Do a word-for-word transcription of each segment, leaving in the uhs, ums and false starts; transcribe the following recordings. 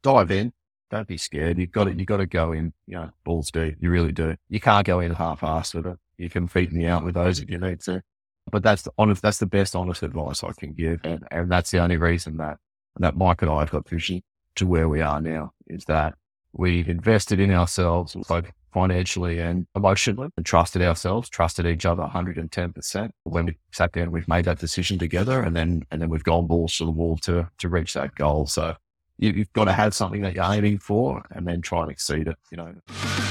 dive in. Don't be scared. You've got to, you've got to go in, you know, balls deep. You really do. You can't go in half-assed with it. You can feed me out with those if you need to. But that's the honest, that's the best honest advice I can give. And, and that's the only reason that, that Mike and I have got Vision to where we are now, is that we've invested in ourselves, both financially and emotionally, and trusted ourselves, trusted each other one hundred ten percent. When we sat down, we've made that decision together, and then, and then we've gone balls to the wall to, to reach that goal. So you, you've got to have something that you're aiming for and then try and exceed it, you know.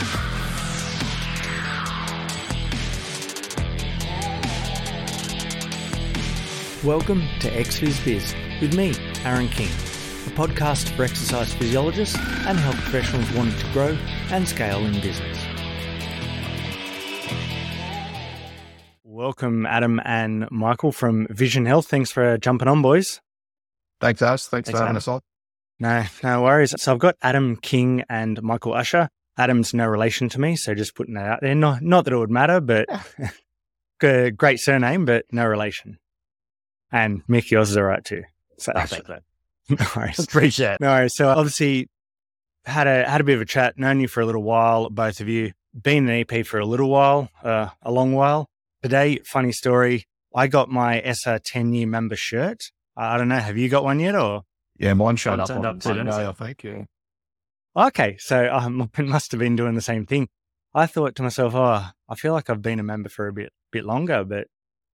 Welcome to X-Phys Biz with me, Aaron King, a podcast for exercise physiologists and health professionals wanting to grow and scale in business. Welcome, Adam and Michael from Vision Health. Thanks for jumping on, boys. Thanks, Ash. Thanks, Thanks for having us on. No, no worries. So I've got Adam King and Michael Usher. Adam's no relation to me, so just putting that out there. Not, not that it would matter, but great surname, but no relation. And Mick, yours is all right too. So I think that. No worries. Appreciate it. No worries. So obviously had a had a bit of a chat, known you for a little while, both of you. Been an E P for a little while, uh, a long while. Today, funny story, I got my E S S A ten-year member shirt. Uh, I don't know, have you got one yet or? Yeah, mine showed up on up today, I think, yeah. Okay, so um, I must have been doing the same thing. I thought to myself, oh, I feel like I've been a member for a bit bit longer, but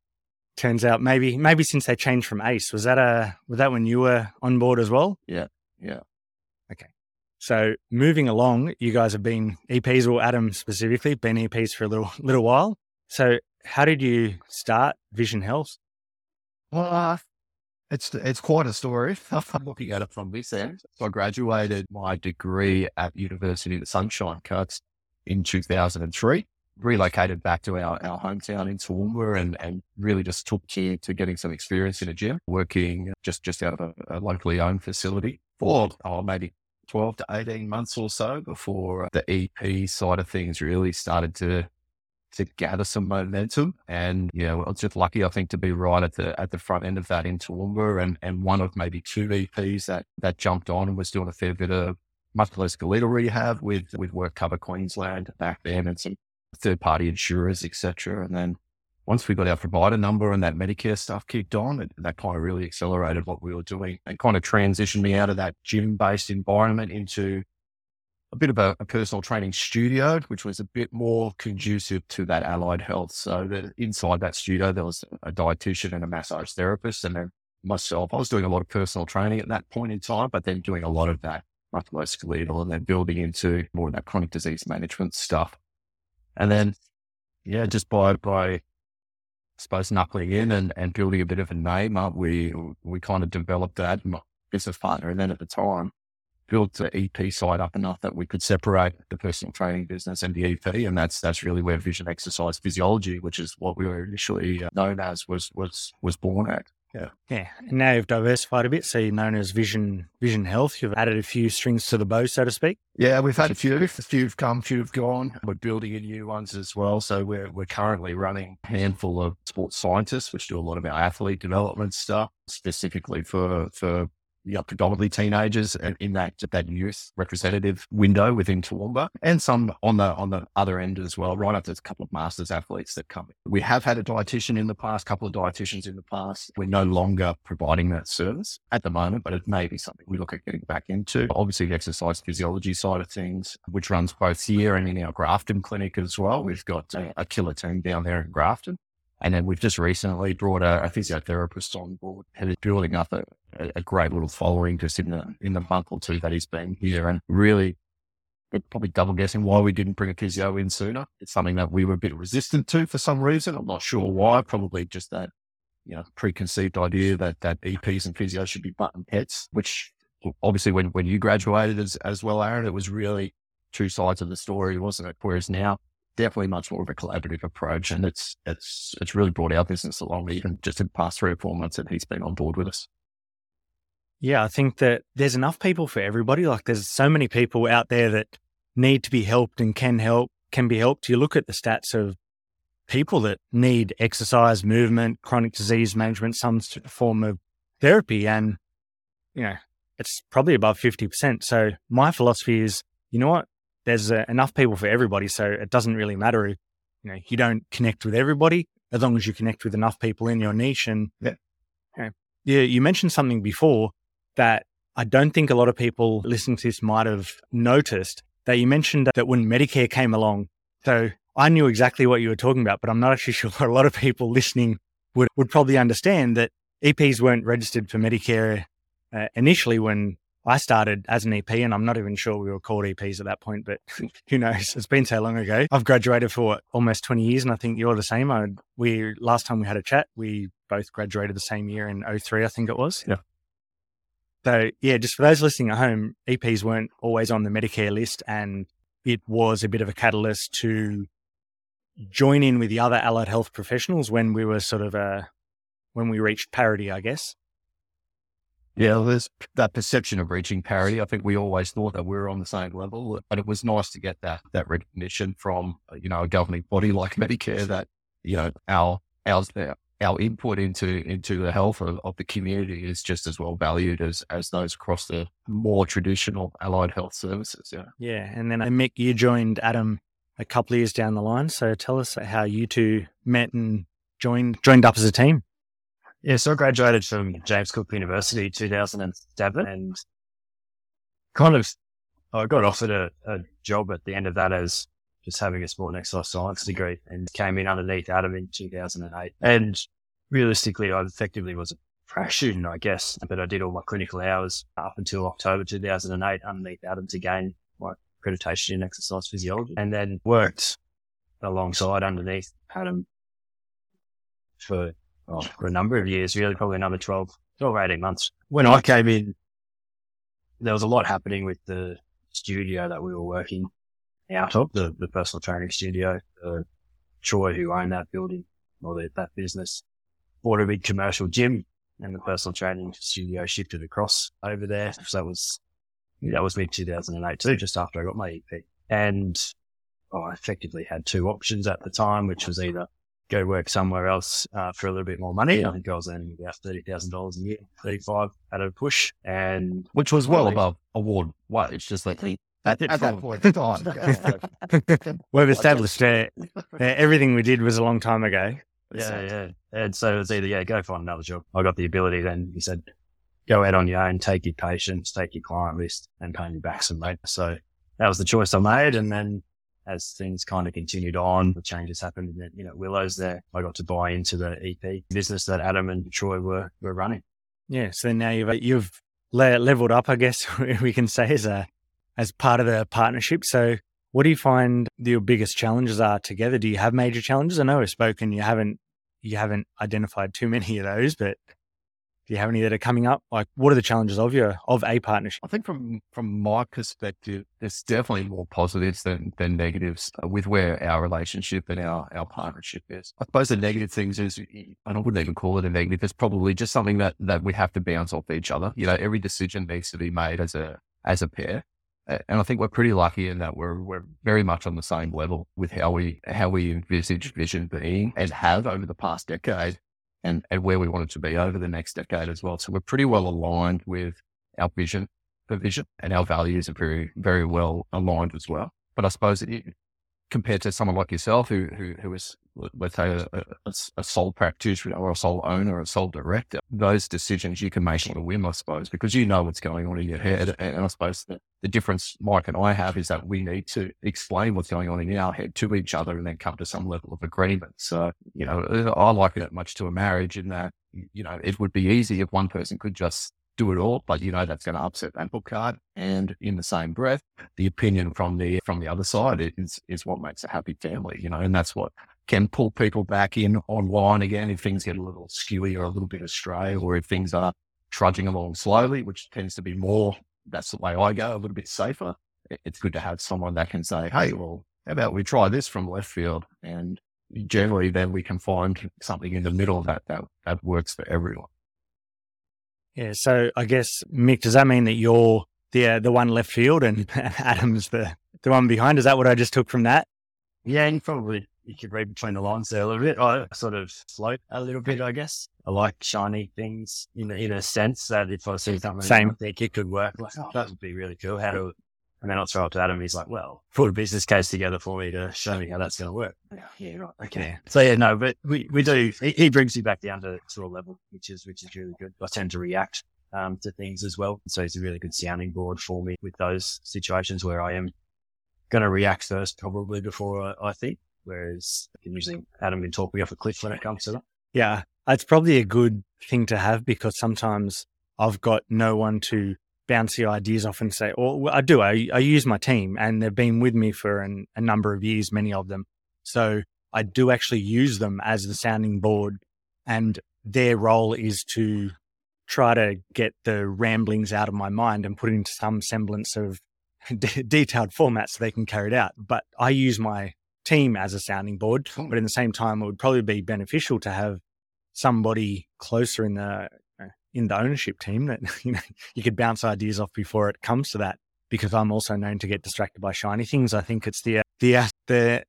turns out maybe maybe since they changed from ACE, was that a was that when you were on board as well? Yeah, yeah. Okay. So moving along, you guys have been E Ps, or Adam specifically, been E Ps for a little little while. So how did you start Vision Health? Well, uh, it's it's quite a story. I'm looking at it from this end. So I graduated my degree at University of the Sunshine Coast in two thousand three. Relocated back to our, our hometown in Toowoomba and, and really just took care to getting some experience in a gym, working just, just out of a, a locally owned facility for oh, maybe twelve to eighteen months or so before the E P side of things really started to to gather some momentum. And yeah, well, I was just lucky, I think, to be right at the at the front end of that in Toowoomba, and, and one of maybe two E Ps that, that jumped on and was doing a fair bit of musculoskeletal rehab with, with Work Cover Queensland back then and some third-party insurers, et cetera. And then once we got our provider number and that Medicare stuff kicked on, it, that kind of really accelerated what we were doing and kind of transitioned me out of that gym-based environment into a bit of a, a personal training studio, which was a bit more conducive to that allied health. So that inside that studio, there was a dietitian and a massage therapist, and then myself. I was doing a lot of personal training at that point in time, but then doing a lot of that musculoskeletal and then building into more of that chronic disease management stuff. And then, yeah, just by, by, I suppose, knuckling in and, and building a bit of a name up, we, we kind of developed that. My business partner, and then at the time, built the E P side up enough that we could separate the personal training business and the E P. And that's, that's really where Vision Exercise Physiology, which is what we were initially known as, was, was, was born at. Yeah. Yeah. And now you've diversified a bit. So you're known as Vision Vision Health. You've added a few strings to the bow, so to speak. Yeah, we've had a few. A few have come, a few have gone. We're building in new ones as well. So we're we're currently running a handful of sports scientists, which do a lot of our athlete development stuff, specifically for for yeah, predominantly teenagers in that that youth representative window within Toowoomba, and some on the on the other end as well, right up to a couple of masters athletes that come in. We have had a dietitian in the past, couple of dietitians in the past. We're no longer providing that service at the moment, but it may be something we look at getting back into. Obviously, the exercise physiology side of things, which runs both here and in our Grafton clinic as well. We've got a, a killer team down there in Grafton. And then we've just recently brought a, a physiotherapist on board, and is building up a, a great little following just in the in the month or two that he's been here. And really, we're probably double guessing why we didn't bring a physio in sooner. It's something that we were a bit resistant to for some reason. I'm not sure why. Probably just that, you know, preconceived idea that that E Ps and physio should be button heads, which obviously when, when you graduated as, as well, Aaron, it was really two sides of the story, wasn't it? Whereas now, definitely much more of a collaborative approach, and it's it's it's really brought our business along even just in the past three or four months that he's been on board with us. Yeah, I think that there's enough people for everybody. Like there's so many people out there that need to be helped and can help, can be helped. You look at the stats of people that need exercise, movement, chronic disease management, some form of therapy, and you know, it's probably above fifty percent. So my philosophy is, you know what, there's uh, enough people for everybody. So it doesn't really matter if, you know, you don't connect with everybody, as long as you connect with enough people in your niche. And Yeah. you know, yeah, you mentioned something before that I don't think a lot of people listening to this might have noticed, that you mentioned that when Medicare came along. So I knew exactly what you were talking about, but I'm not actually sure a lot of people listening would, would probably understand that E Ps weren't registered for Medicare uh, initially when I started as an E P, and I'm not even sure we were called E Ps at that point, but who knows? It's been so long ago. I've graduated for what, almost twenty years, and I think you're the same. I, we last time we had a chat, we both graduated the same year in oh three, I think it was. Yeah. So yeah, just for those listening at home, E Ps weren't always on the Medicare list, and it was a bit of a catalyst to join in with the other allied health professionals when we were sort of uh, when we reached parity, I guess. Yeah, there's that perception of reaching parity. I think we always thought that we were on the same level, but it was nice to get that that recognition from, you know, a governing body like Medicare that, you know, our our our input into into the health of, of the community is just as well valued as as those across the more traditional allied health services. Yeah. Yeah, and then uh, Mick, you joined Adam a couple of years down the line. So tell us how you two met and joined joined up as a team. Yeah, so I graduated from James Cook University two thousand seven, and kind of I got offered a, a job at the end of that as just having a sport and exercise science degree, and came in underneath Adam in two thousand eight. And realistically, I effectively was a prac student, I guess, but I did all my clinical hours up until October two thousand eight underneath Adam to gain my accreditation in exercise physiology, and then worked alongside underneath Adam for Oh, for a number of years, really, probably another twelve, twelve or eighteen months. When I came in, there was a lot happening with the studio that we were working out of, the, the personal training studio. Uh, Troy, who owned that building or the, that business, bought a big commercial gym, and the personal training studio shifted across over there. So that was, that was mid two thousand eight too, just after I got my E P. And oh, I effectively had two options at the time, which was either go work somewhere else uh, for a little bit more money. I think I was earning about thirty thousand dollars a year, thirty-five at a push, and which was well above award wage. Just like at, at that point in time, we've established uh, everything we did was a long time ago. Yeah, so. yeah. And so it was either yeah, go find another job. I got the ability. Then he said, go out on your own, take your patients, take your client list, and pay me back some later. So that was the choice I made, and then, as things kind of continued on, the changes happened, and then, you know, Willows there, I got to buy into the E P business that Adam and Troy were, were running. Yeah. So now you've, you've le- leveled up, I guess we can say, as a, as part of the partnership. So what do you find your biggest challenges are together? Do you have major challenges? I know we've spoken, you haven't, you haven't identified too many of those, but do you have any that are coming up? Like, what are the challenges of your, of a partnership? I think from, from my perspective, there's definitely more positives than, than negatives with where our relationship and our, our partnership is. I suppose the negative things is, and I wouldn't even call it a negative, it's probably just something that, that we have to bounce off each other. You know, every decision needs to be made as a, as a pair. And I think we're pretty lucky in that we're, we're very much on the same level with how we, how we envisage vision being and have over the past decade. And, and where we want it to be over the next decade as well. So we're pretty well aligned with our vision, the vision, and our values are very, very well aligned as well. But I suppose it, compared to someone like yourself, who who, who is, let's say, a, a, a sole practitioner or a sole owner or a sole director, those decisions you can make on a whim, I suppose, because you know what's going on in your head. And, and I suppose the, the difference Mike and I have is that we need to explain what's going on in our head to each other and then come to some level of agreement. So, you know, I liken it much to a marriage in that, you know, it would be easy if one person could just do it all, but you know, that's going to upset that book card. And in the same breath, the opinion from the, from the other side is, is what makes a happy family, you know, and that's what can pull people back in online again if things get a little skewy or a little bit astray, or if things are trudging along slowly, which tends to be more, that's the way I go, a little bit safer. It's good to have someone that can say, hey, well, how about we try this from left field? And generally then we can find something in the middle that, that, that works for everyone. Yeah. So I guess, Mick, does that mean that you're the, uh, the one left field and Adam's the, the one behind? Is that what I just took from that? Yeah, you probably, you could read between the lines there a little bit. I sort of float a little bit, I guess. I like shiny things in a, in a sense that if I see something Same. I think it could work, like, oh, that would be really cool. How to, and then I'll throw it to Adam. He's like, well, put a business case together for me to show me how that's going to work. Yeah, yeah, right. Okay. Yeah. So yeah, no, but we, we do, he, he brings you back down to sort of level, which is, which is really good. I tend to react, um, to things as well. So it's a really good sounding board for me with those situations where I am going to react first, probably before I, I think. Whereas I can usually Adam can talk me off a cliff when it comes to that. Yeah. It's probably a good thing to have because sometimes I've got no one to bounce the ideas off and say, or I do, I, I use my team and they've been with me for an, a number of years, many of them. So I do actually use them as the sounding board and their role is to try to get the ramblings out of my mind and put it into some semblance of de- detailed format so they can carry it out. But I use my team as a sounding board, but in the same time, it would probably be beneficial to have somebody closer in the in the ownership team that you know you could bounce ideas off before it comes to that. Because I'm also known to get distracted by shiny things. I think it's the the the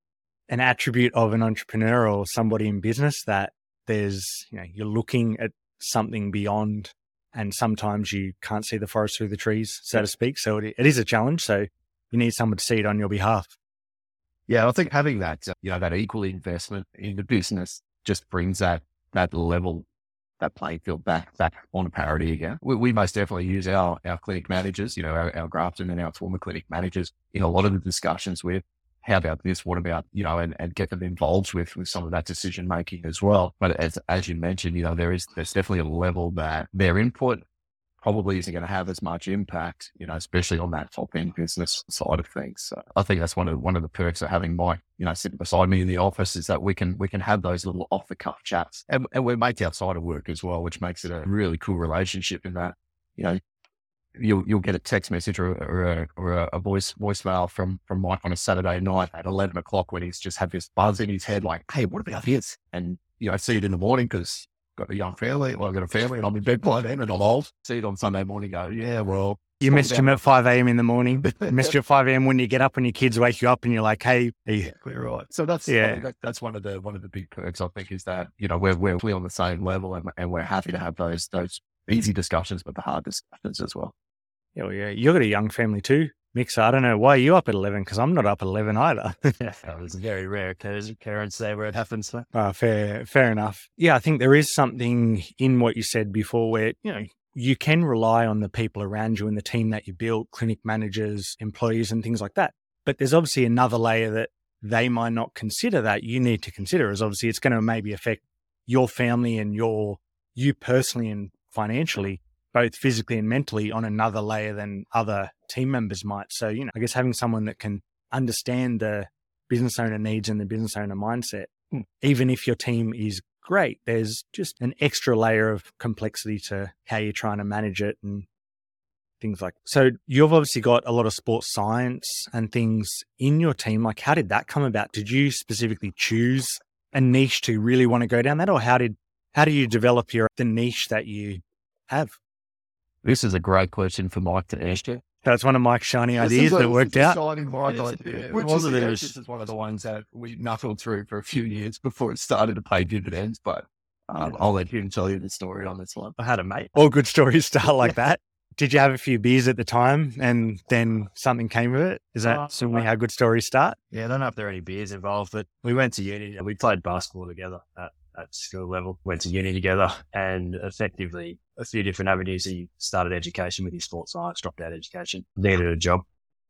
an attribute of an entrepreneur or somebody in business that there's you know you're looking at something beyond, and sometimes you can't see the forest through the trees, so to speak. So it, it is a challenge. So you need someone to see it on your behalf. Yeah, I think having that, uh, you know, that equal investment in the business just brings that that level, that playing field back back on parity again. We, we most definitely use our our clinic managers, you know, our, our Grafton and our trauma clinic managers in a lot of the discussions with how about this, what about, you know, and, and get them involved with with some of that decision making as well. But as as you mentioned, you know, there is there's definitely a level that their input probably isn't going to have as much impact, you know, especially on that top end business side of things. So I think that's one of one of the perks of having Mike, you know, sitting beside me in the office is that we can we can have those little off the cuff chats, and, and we're mates outside of work as well, which makes it a really cool relationship. In that, you know, you'll you'll get a text message or, or a or a voice voicemail from from Mike on a Saturday night at eleven o'clock when he's just had this buzz in his head, like, hey, what about this? And you know, I see it in the morning because got a young family, well, I've got a family and I'm in bed by then and I'm old. See it on Sunday morning, go, yeah, well. You missed him at five a.m. in the morning. Missed you at five a.m. when you get up and your kids wake you up and you're like, hey. Yeah, we're right. So that's, yeah. That, that's one of the, one of the big perks, I think, is that, you know, we're, we're on the same level and, and we're happy to have those, those easy discussions, but the hard discussions as well. Yeah, well, yeah. You've got a young family too, Mixer. I don't know why you're up at eleven because I'm not up at eleven either. Yeah, that was a very rare occurrence there where it happens. So. Uh, fair, fair enough. Yeah, I think there is something in what you said before where, you know, you can rely on the people around you and the team that you build, clinic managers, employees and things like that. But there's obviously another layer that they might not consider that you need to consider, as obviously it's going to maybe affect your family and your, you personally and financially, both physically and mentally on another layer than other team members might. So, you know, I guess having someone that can understand the business owner needs and the business owner mindset, mm. even if your team is great, there's just an extra layer of complexity to how you're trying to manage it and things like that. So you've obviously got a lot of sports science and things in your team. Like, how did that come about? Did you specifically choose a niche to really want to go down that? Or how did, how do you develop your, the niche that you have? This is a great question for Mike to ask you. That's one of Mike's shiny ideas that worked out. Shiny Mike idea. Which was this is one of the ones that we knuckled through for a few years before it started to pay dividends. But um, I'll let him tell you the story on this one. I had a mate. All good stories start like that. Did you have a few beers at the time and then something came of it? Is that uh, simply how good stories start? Yeah, I don't know if there are any beers involved, but we went to uni and we played basketball together at, at school level, went to uni together, and effectively a few different avenues. He started education with his sports science, dropped out education, needed a job.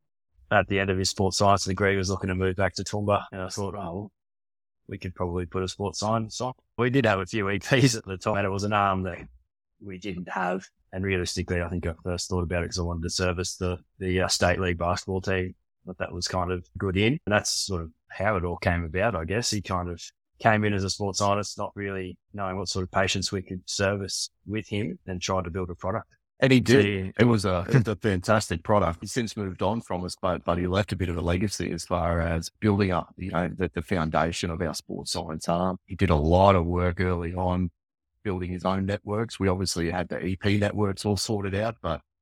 At the end of his sports science degree, he was looking to move back to Toowoomba, and I thought, oh, well, we could probably put a sports science on. We did have a few E Ps at the time, and it was an arm that we didn't have. And realistically, I think I first thought about it because I wanted to service the, the uh, state league basketball team, but that was kind of good in. And that's sort of how it all came about, I guess. He kind of came in as a sports scientist, not really knowing what sort of patients we could service with him, and tried to build a product. And he did. So, it was a, it was a fantastic product. He's since moved on from us, but, but he left a bit of a legacy as far as building up, you know, the, the foundation of our sports science arm. He did a lot of work early on building his own networks. We obviously had the E P networks all sorted out, but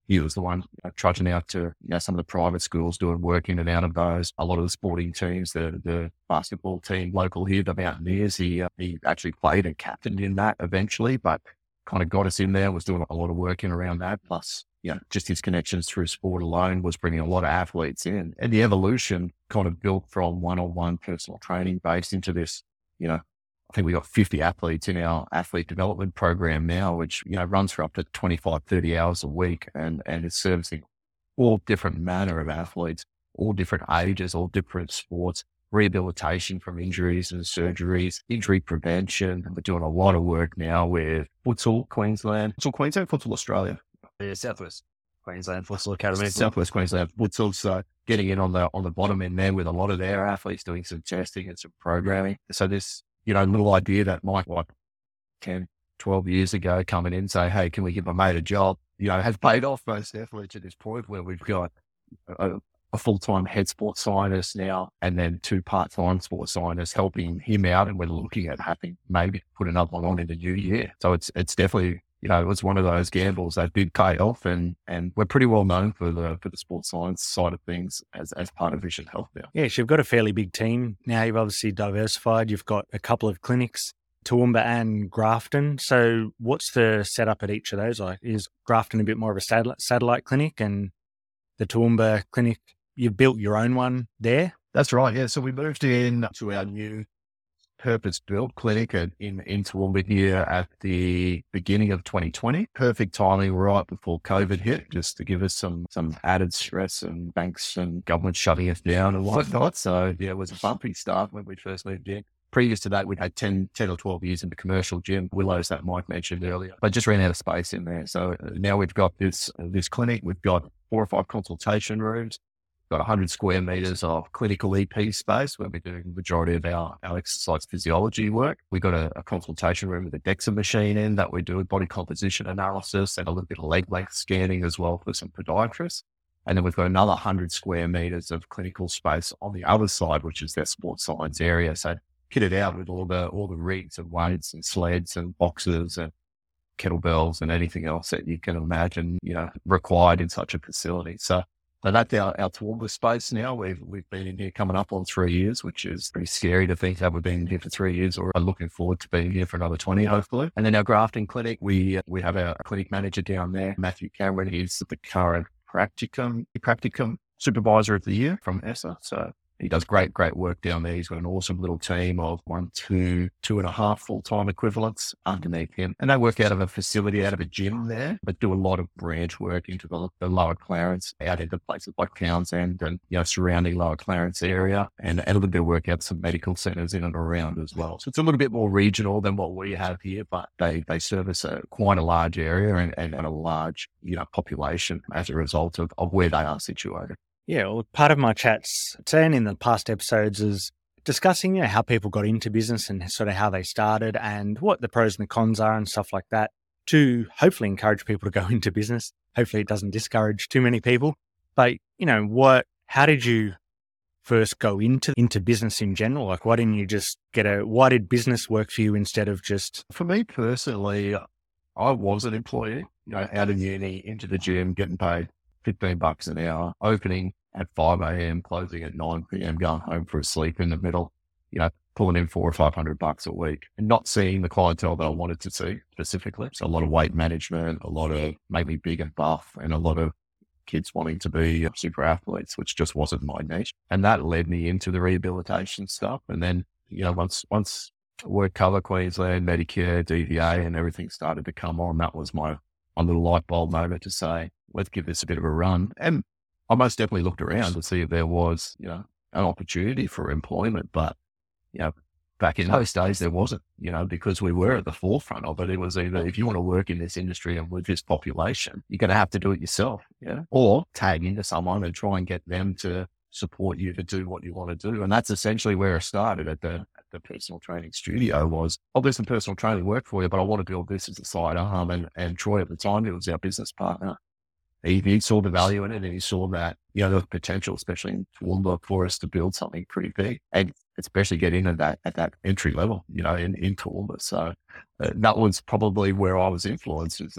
he was the one you know, trudging out to you know, some of the private schools doing work in and out of those. A lot of the sporting teams, the the basketball team local here, the Mountaineers, he uh, he actually played and captained in that eventually, but kind of got us in there, was doing a lot of work in around that. Plus, you know, just his connections through sport alone was bringing a lot of athletes in. And the evolution kind of built from one-on-one personal training based into this, you know, I think we got fifty athletes in our athlete development program now, which, you know, runs for up to twenty-five, thirty hours a week and, and is servicing all different manner of athletes, all different ages, all different sports, rehabilitation from injuries and surgeries, injury prevention. We're doing a lot of work now with Futsal Queensland, Futsal Queensland, Futsal Australia. Yeah, Southwest Queensland Futsal Academy. Southwest Queensland Futsal. So getting in on the, on the bottom end there with a lot of their athletes doing some testing and some programming. So this, you know, little idea that Mike, like ten, twelve years ago coming in, say, hey, can we give my mate a job? You know, has paid off most definitely to this point where we've got a, a full-time head sports scientist now and then two part-time sports scientists helping him out. And we're looking at having maybe put another one on in the new year. So it's, it's definitely, you know, it was one of those gambles that did pay off, and, and we're pretty well known for the for the sports science side of things as, as part of Vision Health now. Yes, you've got a fairly big team now. You've obviously diversified. You've got a couple of clinics, Toowoomba and Grafton. So what's the setup at each of those? Like, is Grafton a bit more of a satellite, satellite clinic, and the Toowoomba clinic, you've built your own one there? That's right. Yeah. So we moved in to our new purpose-built clinic in, in Toowoomba here at the beginning of twenty twenty. Perfect timing right before COVID hit, just to give us some some added stress and banks and government shutting us down and whatnot. So yeah, it was a bumpy start when we first moved in. Previous to that, we'd had ten, ten or twelve years in the commercial gym, Willows, that Mike mentioned earlier, but just ran out of space in there. So now we've got this, uh, this clinic. We've got four or five consultation rooms. Got one hundred square meters of clinical E P space where we're doing the majority of our, our exercise physiology work. We've got a, a consultation room with a DEXA machine in that we do body composition analysis and a little bit of leg length scanning as well for some podiatrists. And then we've got another one hundred square meters of clinical space on the other side, which is their sports science area. So kitted out with all the all the rigs and weights and sleds and boxes and kettlebells and anything else that you can imagine, you know, required in such a facility. So So that's our, our Toowoomba space now. We've we've been in here coming up on three years, which is pretty scary to think that we've been in here for three years or are looking forward to being here for another twenty, hopefully. And then our Grafton clinic, we we have our clinic manager down there, Matthew Cameron. He's the current practicum, practicum supervisor of the year from E S S A. So he does great, great work down there. He's got an awesome little team of one, two, two and a half full-time equivalents underneath him. And they work out of a facility, out of a gym there, but do a lot of branch work into the, the Lower Clarence, out into places like Townsend and, you know, surrounding Lower Clarence area, and, and a little bit of work out some medical centres in and around as well. So it's a little bit more regional than what we have here, but they, they service a, quite a large area and, and, and a large, you know, population as a result of, of where they are situated. Yeah, well, part of my chats today and in the past episodes is discussing, you know, how people got into business and sort of how they started and what the pros and the cons are and stuff like that, to hopefully encourage people to go into business. Hopefully it doesn't discourage too many people. But, you know, what, how did you first go into, into business in general? Like, why didn't you just get a, why did business work for you instead of just... For me personally, I was an employee, you know, out of uni, into the gym, getting paid fifteen bucks an hour, opening at five a.m., closing at nine p.m., going home for a sleep in the middle, you know, pulling in four or five hundred bucks a week and not seeing the clientele that I wanted to see specifically. So a lot of weight management, a lot of make me big and buff, and a lot of kids wanting to be super athletes, which just wasn't my niche. And that led me into the rehabilitation stuff. And then, you know, once, once Work Cover Queensland, Medicare, D V A and everything started to come on, that was my, my little light bulb moment to say, let's give this a bit of a run. And I most definitely looked around to see if there was, you know, an opportunity for employment. But, you know, back in those days, there wasn't, you know, because we were at the forefront of it. It was either, if you want to work in this industry and with this population, you're going to have to do it yourself, yeah, or tag into someone and try and get them to support you to do what you want to do. And that's essentially where I started at the, at the personal training studio was, I'll do some personal training work for you, but I want to build this as a side arm. And, and Troy at the time, he was our business partner. He, he saw the value in it, and he saw that, you know, the potential, especially in Toowoomba, for us to build something pretty big, and especially get into that at that entry level, you know, in, in Toowoomba. So uh, that was probably where I was influenced, is that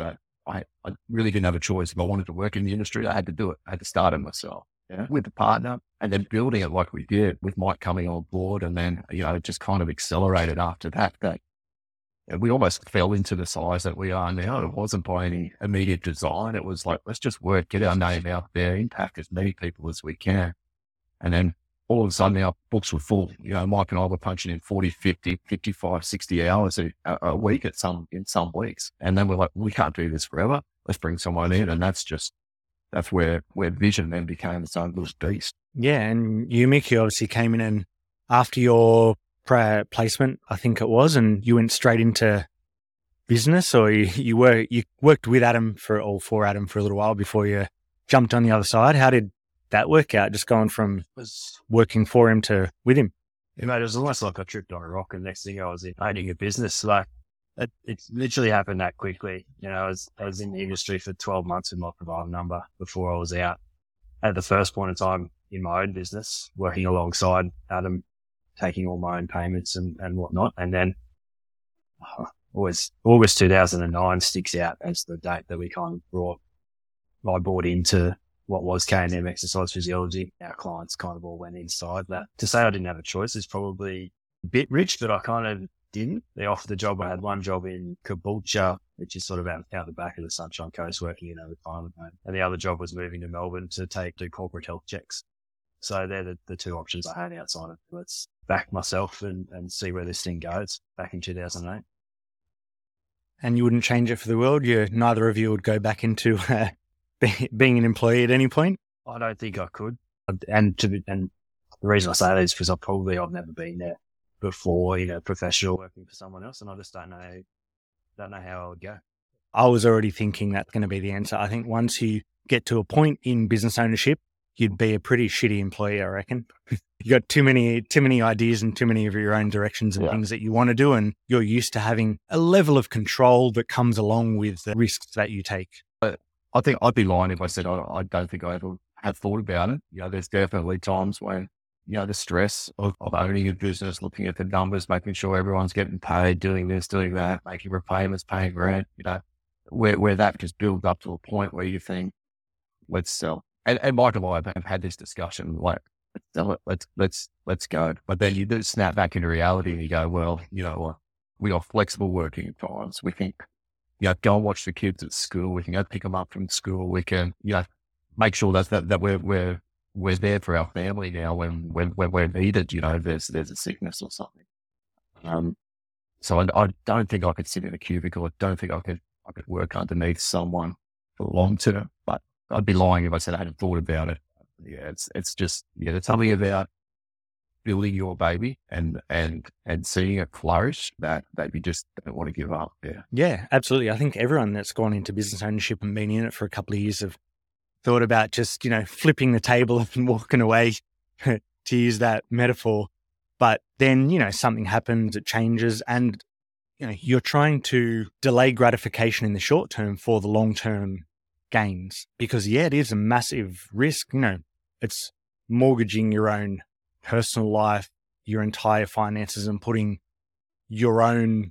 I, I really didn't have a choice. If I wanted to work in the industry, I had to do it. I had to start it myself, yeah, with a partner, and then building it like we did with Mike coming on board. And then, you know, it just kind of accelerated after that, that and we almost fell into the size that we are now. It wasn't by any immediate design. It was like, let's just work, get our name out there, impact as many people as we can. And then all of a sudden our books were full. You know, Mike and I were punching in forty, fifty, fifty-five, sixty hours a, a week at some, in some weeks. And then we're like, we can't do this forever. Let's bring someone in. And that's just, that's where, where Vision then became its own little beast. Yeah. And you, Mickey, obviously came in and after your prior placement, I think it was, and you went straight into business, or you, you were, you worked with Adam for, or for Adam for a little while before you jumped on the other side. How did that work out? Just going from was working for him to with him? Yeah, mate, it was almost like I tripped on a rock, and next thing I was in owning a business. Like it, it literally happened that quickly. You know, I was, I was in the industry for twelve months with my provider number before I was out at the first point in time in my own business, working alongside Adam, taking all my own payments and, and whatnot. And then uh, always August two thousand nine sticks out as the date that we kind of brought, I bought into what was K and M Exercise Physiology. Our clients kind of all went inside that. To say I didn't have a choice is probably a bit rich, but I kind of didn't. They offered the job. I had one job in Caboolture, which is sort of out, out the back of the Sunshine Coast, working in a retirement home. And the other job was moving to Melbourne to take do corporate health checks. So they're the, the two options I had outside of let's back myself and, and see where this thing goes back in two thousand eight. And you wouldn't change it for the world? You, neither of you would go back into uh, be, being an employee at any point? I don't think I could. And to be, and the reason I say that is because I probably, I've never been there before, you know, professional working for someone else. And I just don't know, don't know how I would go. I was already thinking that's going to be the answer. I think once you get to a point in business ownership, you'd be a pretty shitty employee, I reckon. You got too many, too many ideas and too many of your own directions and yeah. things that you want to do. And you're used to having a level of control that comes along with the risks that you take. But I think I'd be lying if I said, I, I don't think I ever have thought about it. You know, there's definitely times when, you know, the stress of, of owning a business, looking at the numbers, making sure everyone's getting paid, doing this, doing that, making repayments, paying rent, you know, where, where that just builds up to a point where you think, let's sell. And, and Mike and I have had this discussion, like, let's sell it, let's, let's, let's go. But then you do snap back into reality and you go, well, you know, uh, we are flexible working times. We can, you know, go and watch the kids at school. We can go pick them up from school. We can, you know, make sure that, that, that we're, we're, we're there for our family now when, when, when we're needed, you know, there's, there's a sickness or something. Um, so I, I don't think I could sit in a cubicle. I don't think I could, I could work underneath someone for long term, but I'd be lying if I said I hadn't thought about it. Yeah, it's it's just, yeah, there's something about building your baby and and and seeing it flourish that, that you just don't want to give up. Yeah. Yeah, absolutely. I think everyone that's gone into business ownership and been in it for a couple of years have thought about just, you know, flipping the table and walking away, to use that metaphor. But then, you know, something happens, it changes, and, you know, you're trying to delay gratification in the short term for the long term gains, because yeah, it is a massive risk. You know, it's mortgaging your own personal life, your entire finances, and putting your own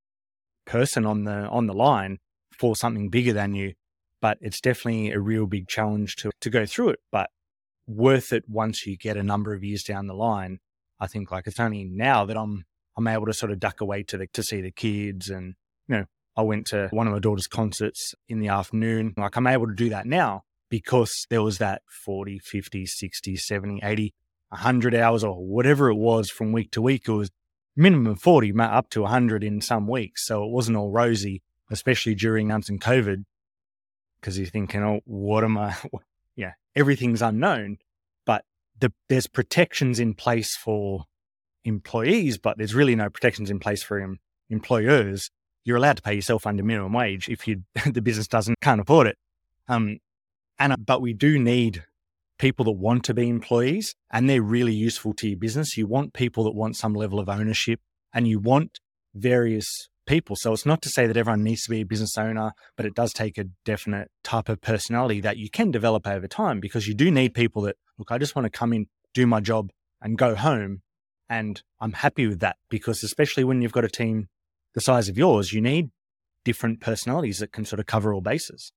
person on the on the line for something bigger than you. But it's definitely a real big challenge to to go through it, but worth it once you get a number of years down the line. I think like it's only now that I'm I'm able to sort of duck away to the to see the kids, and you know, I went to one of my daughter's concerts in the afternoon. Like I'm able to do that now because there was that forty, fifty, sixty, seventy, eighty, one hundred hours or whatever it was from week to week. It was minimum forty, up to one hundred in some weeks. So it wasn't all rosy, especially during months and COVID, because you're thinking, oh, what am I? Yeah, everything's unknown, but the, there's protections in place for employees, but there's really no protections in place for em, employers. You're allowed to pay yourself under minimum wage if you the business doesn't can't afford it. Um, and but we do need people that want to be employees, and they're really useful to your business. You want people that want some level of ownership, and you want various people. So it's not to say that everyone needs to be a business owner, but it does take a definite type of personality that you can develop over time, because you do need people that, look, I just want to come in, do my job and go home. And I'm happy with that, because especially when you've got a team the size of yours, you need different personalities that can sort of cover all bases.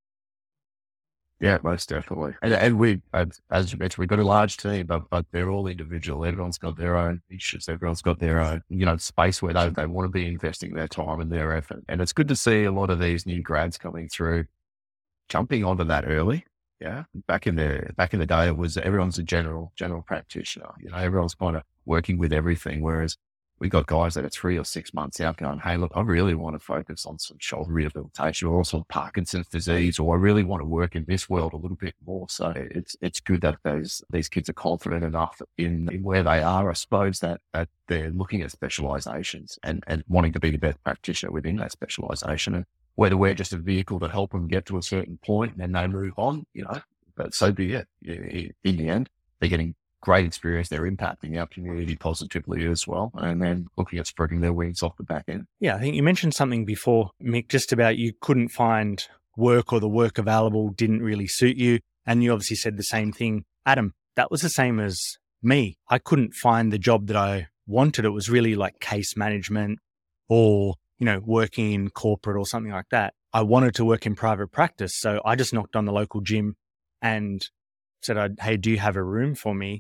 Yeah, most definitely. And, and we, as you mentioned, we've got a large team, but, but they're all individual. Everyone's got their own issues. Everyone's got their own, you know, space where they, they want to be investing their time and their effort. And it's good to see a lot of these new grads coming through, jumping onto that early. Yeah. Back in the, back in the day, it was everyone's a general, general practitioner. You know, everyone's kind of working with everything. Whereas we got guys that are three or six months out going, hey, look, I really want to focus on some shoulder rehabilitation or also Parkinson's disease, or I really want to work in this world a little bit more. So it's it's good that those these kids are confident enough in, in where they are, I suppose, that, that they're looking at specializations and, and wanting to be the best practitioner within that specialization. And whether we're just a vehicle to help them get to a certain point and then they move on, you know, but so be it. In the end, they're getting great experience. They're impacting our community positively as well. And then looking at spreading their wings off the back end. Yeah, I think you mentioned something before, Mick, just about you couldn't find work or the work available didn't really suit you. And you obviously said the same thing. Adam, that was the same as me. I couldn't find the job that I wanted. It was really like case management or, you know, working in corporate or something like that. I wanted to work in private practice. So I just knocked on the local gym and said, hey, do you have a room for me?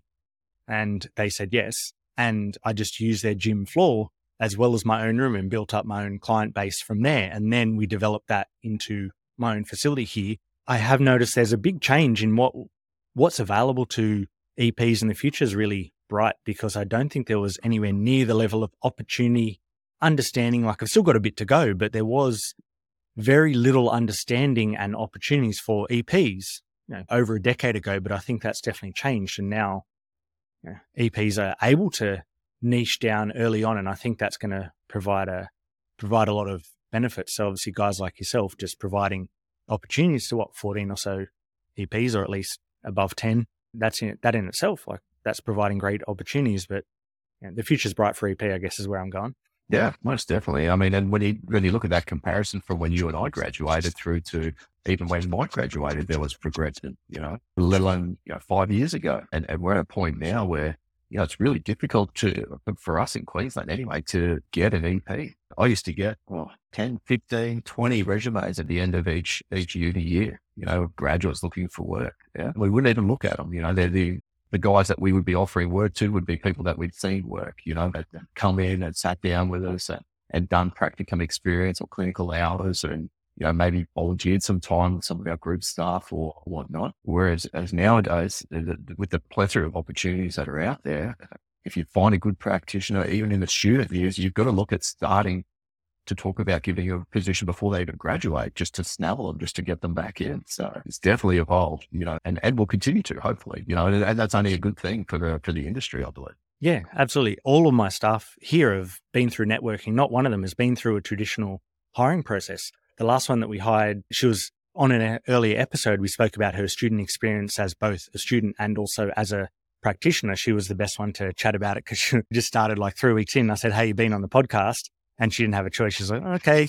And they said yes. And I just used their gym floor as well as my own room and built up my own client base from there. And then we developed that into my own facility here. I have noticed there's a big change in what what's available to E Ps in the future is really bright, because I don't think there was anywhere near the level of opportunity, understanding. Like I've still got a bit to go, but there was very little understanding and opportunities for E Ps, you know, over a decade ago. But I think that's definitely changed. And now Yeah, E Ps are able to niche down early on, and I think that's going to provide a provide a lot of benefits. So obviously, guys like yourself just providing opportunities to what fourteen or so E Ps, or at least above ten. That's in that in itself, like that's providing great opportunities. But you know, the future's bright for E P, I guess, is where I'm going. Yeah, most definitely. I mean, and when you when you look at that comparison from when you and I graduated through to even when Mike graduated, there was progression, you know, let alone, you know, five years ago. And, and we're at a point now where, you know, it's really difficult to, for us in Queensland anyway, to get an E P. I used to get well, ten, fifteen, twenty resumes at the end of each, each uni year, you know, graduates looking for work. Yeah. We wouldn't even look at them. You know, they're the, the guys that we would be offering work to would be people that we'd seen work, you know, that come in and sat down with us and, and done practicum experience or clinical hours and, you know, maybe volunteered some time with some of our group staff or whatnot. Whereas as nowadays, with the plethora of opportunities that are out there, if you find a good practitioner, even in the student years, you've got to look at starting to talk about giving you a position before they even graduate, just to snaffle them, just to get them back in. So it's definitely evolved, you know, and, and will continue to, hopefully, you know, and, and that's only a good thing for the, for the industry, I believe. Yeah, absolutely. All of my staff here have been through networking. Not one of them has been through a traditional hiring process. The last one that we hired, she was on an earlier episode, we spoke about her student experience as both a student and also as a practitioner. She was the best one to chat about it because she just started like three weeks in. I said, hey, you've been on the podcast. And she didn't have a choice. She's like, okay.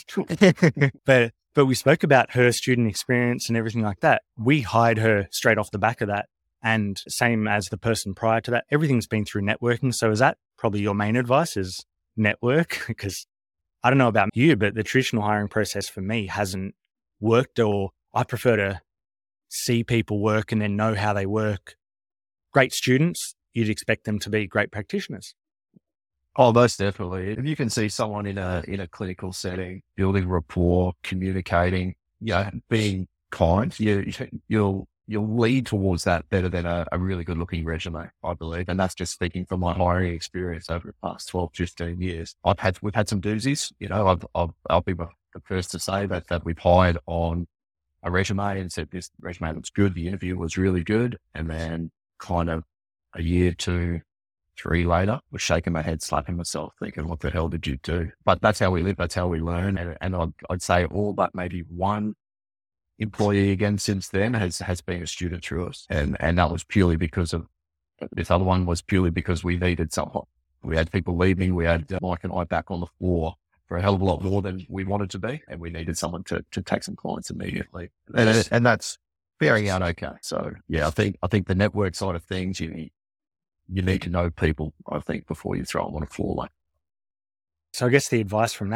but but we spoke about her student experience and everything like that. We hired her straight off the back of that. And same as the person prior to that, everything's been through networking. So is that probably your main advice, is network? Because I don't know about you, but the traditional hiring process for me hasn't worked, or I prefer to see people work and then know how they work. Great students, you'd expect them to be great practitioners. Oh, most definitely. If you can see someone in a in a clinical setting, building rapport, communicating, you know, being kind, you you'll you'll lead towards that better than a, a really good looking resume, I believe. And that's just speaking from my hiring experience over the past twelve, fifteen years. I've had we've had some doozies, you know. I've, I've I'll be the first to say that that we've hired on a resume and said this resume looks good. The interview was really good, and then kind of a year, two, three later, was shaking my head, slapping myself, thinking, what the hell did you do? But that's how we live. That's how we learn. And, and I'd, I'd say all but maybe one employee again since then has, has been a student through us. And, and that was purely because of, this other one was purely because we needed someone. We had people leaving. We had uh, Mike and I back on the floor for a hell of a lot more than we wanted to be. And we needed someone to, to take some clients immediately. And, and that's faring out okay. So yeah, I think, I think the network side of things, you You need to know people, I think, before you throw them on a floor like. So I guess the advice from that is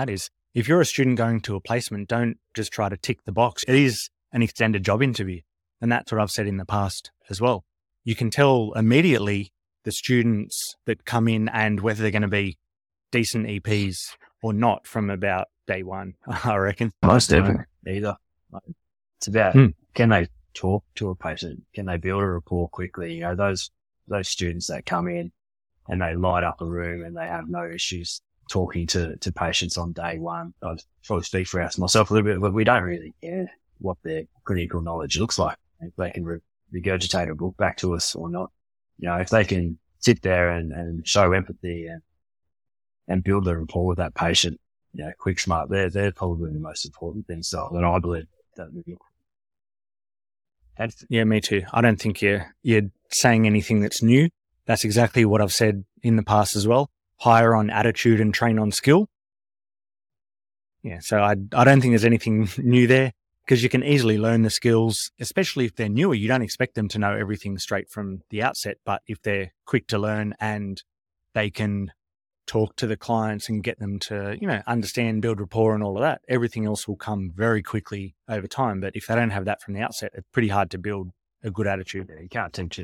if you're a student going to a placement, don't just try to tick the box. It is an extended job interview. And that's what I've said in the past as well. You can tell immediately the students that come in and whether they're going to be decent E Ps or not from about day one, I reckon. Most definitely. Either. It's about, hmm. can they talk to a patient? Can they build a rapport quickly? You know, those, those students that come in and they light up a room and they have no issues talking to, to patients on day one. I'd probably speak for us myself a little bit, but we don't really care what their clinical knowledge looks like. If they can re- regurgitate a book back to us or not. You know, if they can sit there and, and show empathy and, and build a rapport with that patient, you know, quick, smart, they're, they're probably the most important things that I believe that we look. And yeah, me too. I don't think you're, you're saying anything that's new. That's exactly what I've said in the past as well. Hire on attitude and train on skill. Yeah, so I I don't think there's anything new there because you can easily learn the skills, especially if they're newer. You don't expect them to know everything straight from the outset, but if they're quick to learn and they can talk to the clients and get them to, you know, understand, build rapport and all of that, everything else will come very quickly over time. But if they don't have that from the outset, it's pretty hard to build a good attitude. Yeah, you can't teach it.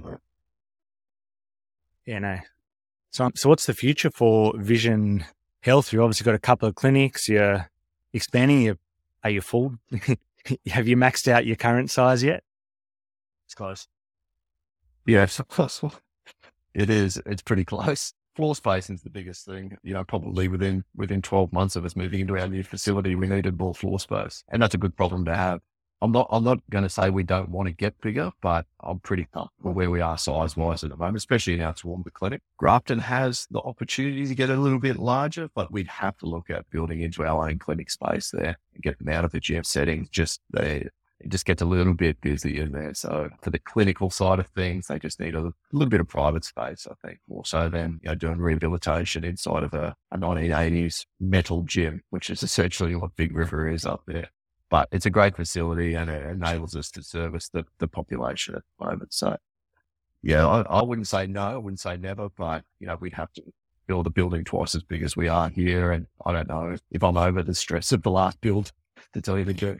Yeah, no. So, so what's the future for Vision Health? You've obviously got a couple of clinics. You're expanding. You're, are you full? Have you maxed out your current size yet? It's close. Yeah, it's close. It is. It's pretty close. Floor spacing is the biggest thing. You know, probably within within twelve months of us moving into our new facility, we needed more floor space, and that's a good problem to have. I'm not. I'm not going to say we don't want to get bigger, but I'm pretty comfortable where we are size wise at the moment, especially in our Toowoomba clinic. Grafton has the opportunity to get a little bit larger, but we'd have to look at building into our own clinic space there and get them out of the gym settings. Just they it just gets a little bit busy in there. So for the clinical side of things, they just need a, a little bit of private space, I think, more so than, you know, doing rehabilitation inside of a, a nineteen eighties metal gym, which is essentially what Big River is up there. But it's a great facility and it enables us to service the, the population at the moment. So yeah, I, I wouldn't say no, I wouldn't say never, but, you know, we'd have to build a building twice as big as we are here. And I don't know if I'm over the stress of the last build, to tell you the truth.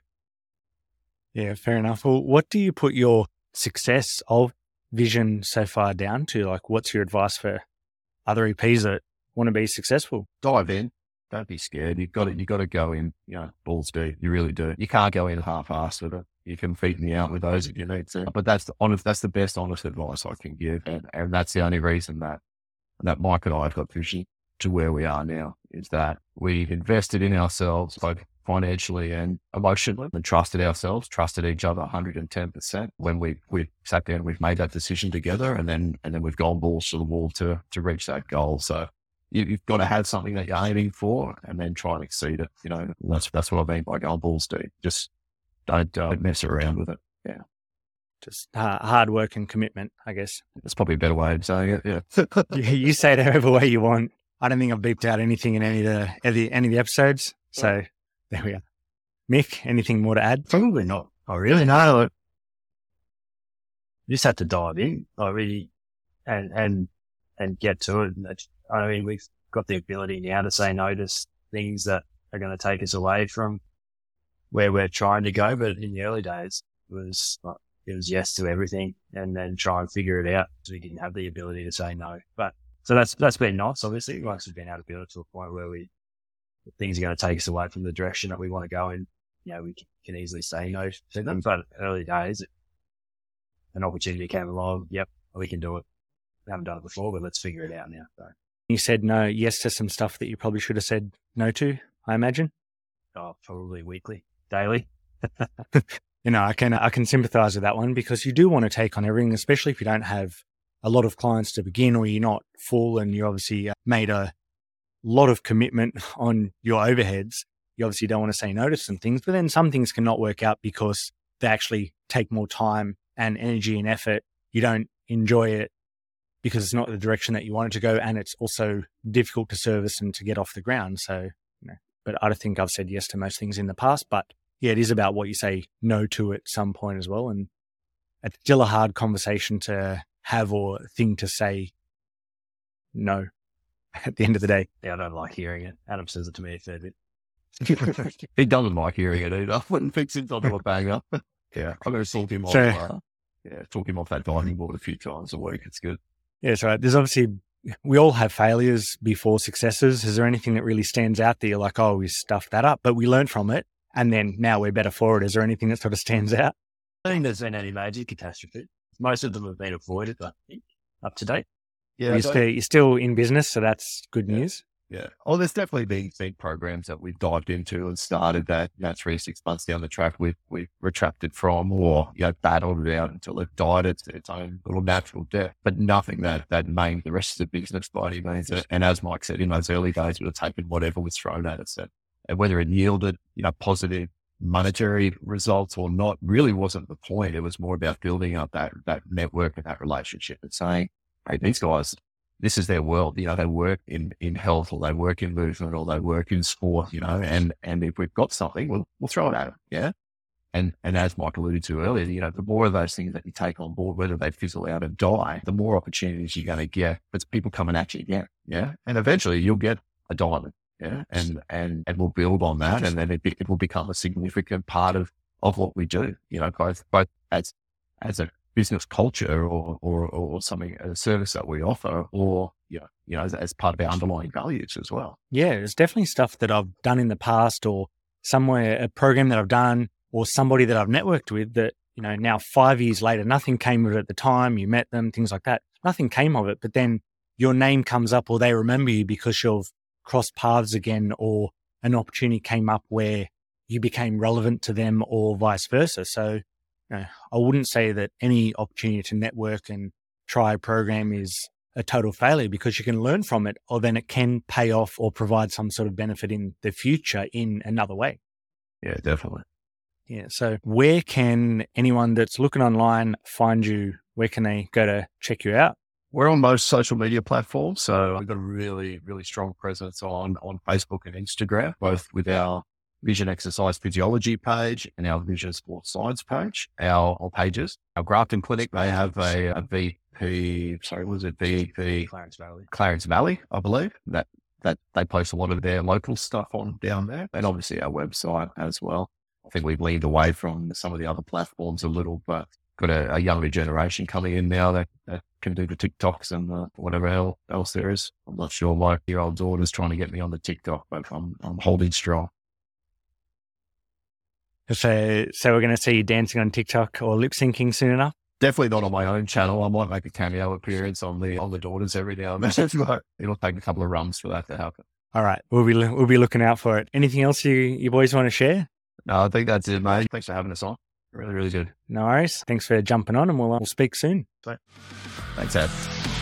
Yeah, fair enough. Well, what do you put your success of Vision so far down to? Like, what's your advice for other E Ps that want to be successful? Dive in. Don't be scared. You've got to, you've got to go in, you know, balls deep. You really do. You can't go in half-assed with it. You can feed me out with those if you need to. But that's the honest, that's the best honest advice I can give. And, and that's the only reason that, that Mike and I have got Vision to where we are now, is that we've invested in ourselves, both financially and emotionally, and trusted ourselves, trusted each other one hundred ten percent. When we, we sat down, we've made that decision together, and then, and then we've gone balls to the wall to, to reach that goal. So you, you've got to have something that you're aiming for and then try and exceed it. You know, that's, that's what I mean by going balls deep. Just don't, uh, mess around with it. Yeah. Just uh, hard work and commitment, I guess. That's probably a better way of saying it. Yeah. you, you say it however way you want. I don't think I've beeped out anything in any of the, any, any of the episodes. So there we are. Mick, anything more to add? Probably not. I really know. You just have to dive in. I really, and, and, and get to it. I mean, we've got the ability now to say no to things that are going to take us away from where we're trying to go. But in the early days, it was, it was yes to everything and then try and figure it out. So we didn't have the ability to say no. But so that's, that's been nice. Obviously, once we've been able to build it to a point where we, things are going to take us away from the direction that we want to go in. You know, we can easily say no to them, but early days, an opportunity came along. Yep, we can do it. We haven't done it before, but let's figure it out now. So. You said no, yes to some stuff that you probably should have said no to, I imagine. Oh, probably weekly, daily. You know, I can, I can sympathize with that one because you do want to take on everything, especially if you don't have a lot of clients to begin or you're not full and you obviously made a lot of commitment on your overheads. You obviously don't want to say no to some things, but then some things cannot work out because they actually take more time and energy and effort. You don't enjoy it because it's not the direction that you want it to go. And it's also difficult to service and to get off the ground. So, you know, but I don't think I've said yes to most things in the past, but yeah, it is about what you say no to at some point as well. And it's still a hard conversation to have or thing to say no at the end of the day. Yeah, I don't like hearing it. Adam says it to me a fair bit. He doesn't like hearing it either. When fixing's onto a banger. Yeah, I'm going to talk him off. So- Uh, yeah, talk him off that dining board a few times a week. It's good. Yeah, that's right. There's obviously, we all have failures before successes. Is there anything that really stands out that you're like, oh, we stuffed that up, but we learned from it and then now we're better for it? Is there anything that sort of stands out? I think there's been any major catastrophe. Most of them have been avoided, I think, up to date. Yeah, You're, so- still, you're still in business, so that's good Yeah. news. Yeah. Oh, there's definitely been, been programs that we've dived into and started that, you know, three, six months down the track we've, we've retracted from or, you know, battled it out until it died its, its own little natural death, but nothing that, that maimed the rest of the business by any means. And as Mike said, in those early days, we were taking whatever was thrown at us, and whether it yielded, you know, positive monetary results or not really wasn't the point. It was more about building up that, that network and that relationship and saying, hey, these guys, this is their world. You know, they work in, in health or they work in movement or they work in sport, you know, and, and if we've got something, we'll, we'll throw it at them. Yeah. And, and as Mike alluded to earlier, you know, the more of those things that you take on board, whether they fizzle out and die, the more opportunities you're going to get. It's people coming at you again. Yeah. And eventually you'll get a diamond. Yeah. And, and, and we'll build on that. And then it, be, it will become a significant part of, of what we do, you know, both, both as, as a business culture or, or, or something, a service that we offer, or, you know, you know, as, as part of our underlying values as well. Yeah, it's definitely stuff that I've done in the past or somewhere, a program that I've done or somebody that I've networked with that, you know, now five years later, nothing came of it at the time. You met them, things like that. Nothing came of it, but then your name comes up or they remember you because you've crossed paths again or an opportunity came up where you became relevant to them or vice versa. So, you know, I wouldn't say that any opportunity to network and try a program is a total failure because you can learn from it or then it can pay off or provide some sort of benefit in the future in another way. Yeah, definitely. Yeah. So where can anyone that's looking online find you? Where can they go to check you out? We're on most social media platforms. So we've got a really, really strong presence on, on Facebook and Instagram, both with our Vision Exercise Physiology page and our Vision Sports Science page, our, our pages. Our Grafton Clinic, they have a, a V P, sorry, was it V E P? Clarence Valley. Clarence Valley, I believe, that, that they post a lot of their local stuff on down there. And obviously our website as well. I think we've leaned away from some of the other platforms a little, but got a, a younger generation coming in now that, that can do the TikToks and the, whatever else there is. I'm not sure. My year-old daughter's trying to get me on the TikTok, but I'm, I'm holding strong. So, so we're going to see you dancing on TikTok or lip syncing soon enough? Definitely not on my own channel. I might make a cameo appearance on the on the daughters every now and then. But it'll take a couple of runs for that to happen. All right. We'll be, we'll be looking out for it. Anything else you, you boys want to share? No, I think that's it, mate. Thanks for having us on. Really, really good. No worries. Thanks for jumping on and we'll, we'll speak soon. Thanks, Ed.